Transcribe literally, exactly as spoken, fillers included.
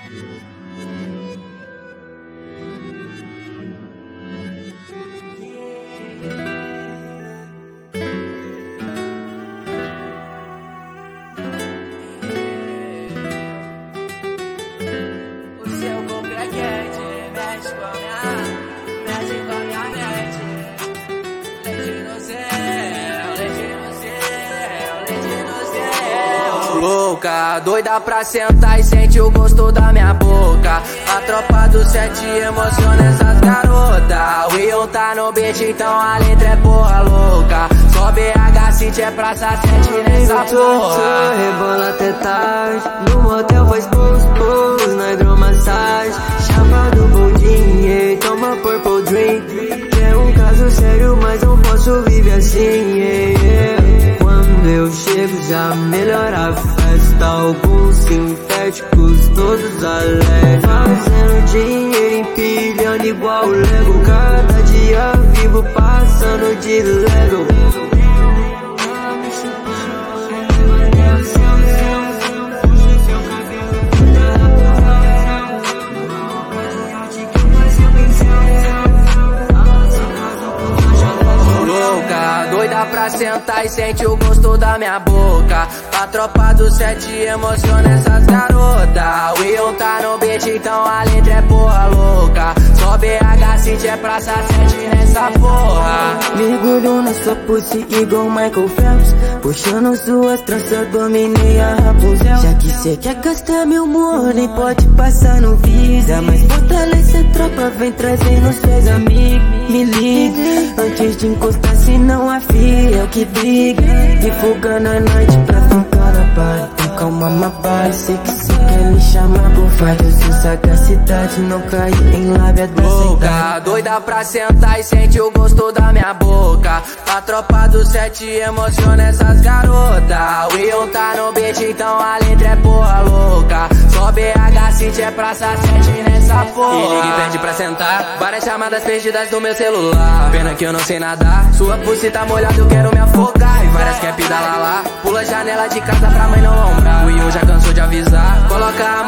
Louca, doida pra sentar e sente o gosto da minha boca. A tropa do sete emociona essas garotas. O Ion tá no beat, então a letra é porra louca. Só B H City é praça sete nessa porra. Rebola até tarde, no motel faz pus pus, na hidromassagem. Chapa do boldinho, e toma purple drink. É um caso sério, mas não posso viver assim, yeah, yeah. Quando eu chego já melhora a festa. Alguns sintéticos, todos alegres. Fazendo dinheiro, empilhando igual Lego. Cada dia vivo passando de Lego. Doida pra sentar e sente o gosto da minha boca. A tropa do sete emociona essas garotas. O Ion tá no beat, então a letra é porra louca. Só B H City é praça sete nessa porra. Mergulho na sua pussy igual Michael Phelps. Puxando suas tranças, dominei a Rapunzel. Já que cê quer gastar meu money, pode passar no Visa. Mas fortalece a tropa, vem trazendo seus amigos. Me ligue antes de encostar, se não afia o que briga. De fuga na noite pra tocar na barra. Com calma, uma bala, sei que cê quer me chamar por faz. Eu sou sagacidade, não caí em lábia da louca, doida pra sentar e sente o gosto da minha boca. A tropa do sete emociona essas garotas. O Ion tá no beat, então a letra é porra louca. Só B H City é praça sete nessa porra. E ligue pede pra sentar, várias chamadas perdidas do meu celular. Pena que eu não sei nadar, sua pussy tá molhada, eu quero me afogar. E várias quer pedalar lá, pula a janela de casa pra mãe não lombrar. O Ion já cansou de avisar, coloca a